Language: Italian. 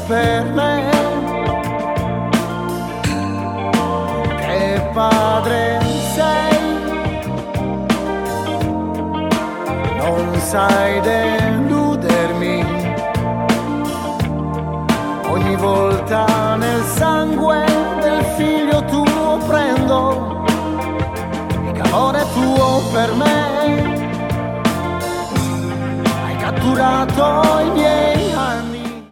per me. Che padre sei, non sai deludermi. Ogni volta nel sangue del figlio tuo prendo il calore tuo per me. Hai catturato i miei